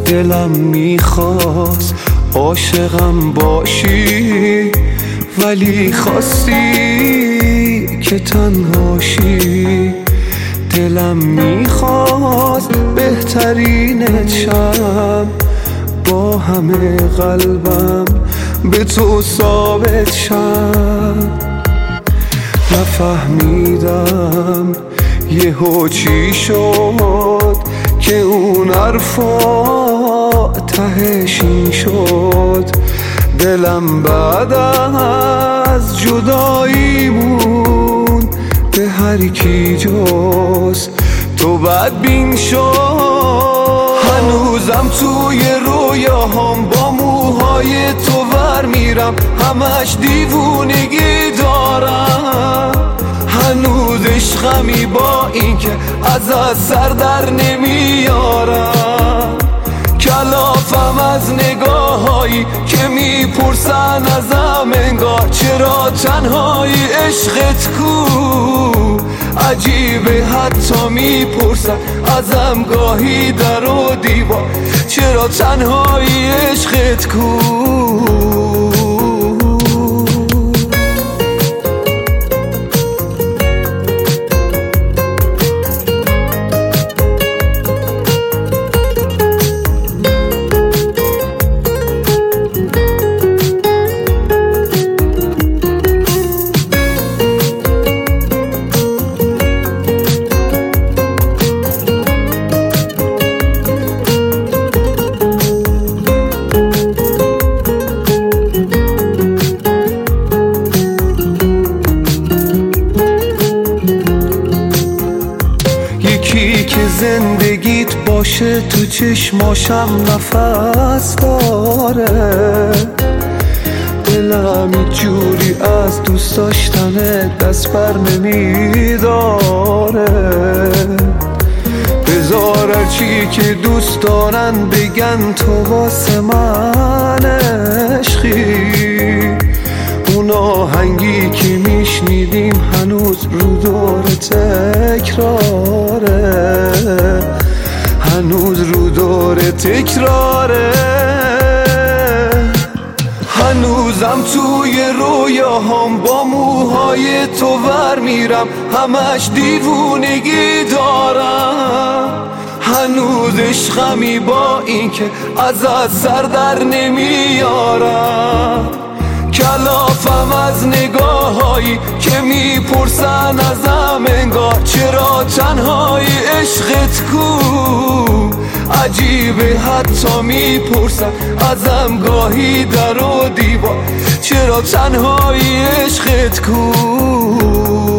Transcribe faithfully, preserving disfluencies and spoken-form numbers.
دلم میخواست عاشقم باشی، ولی خواستی که تنهاشی. دلم میخواست بهترینت شم، با همه قلبم به تو ثابت شم. نفهمیدم یهو چی شد که اون حرفا تهش این شد. دلم بعد از جداییمون به هر کی جز تو بدبین شد. هنوزم توی رویاهام با موهای تو ور میرم، همش دیوونگی دارم. هنوز عشقمی با این که از از سر در نمیارم. کلافم از نگاهایی که میپرسن ازم انگار چرا تنهایی عشقت کو. عجیبه حتی میپرسن ازم گاهی در و دیوار چرا تنهایی عشقت کو. یکی که زندگیت باشه تو چشماشم نفس داره. دلم یه جوری از دوست داشتن دست بر نمیداره. بذار هرچی که دوست دارن بگن تو واسه من عشقی. اون آهنگی که میشنیدیم هنوز رو دور تکراره، هنوز رو دور تکراره. هنوزم توی رویاهام با موهای تو ور میرم، همش دیوونگی دارم. هنوز عشقمی با این که از از سر در نمیارم. کلافم از نگاهایی که میپرسن ازم انگار چرا تنهایی عشقت کو. عجیبه حتی میپرسن ازم گاهی در و دیوار چرا تنهایی عشقت کو.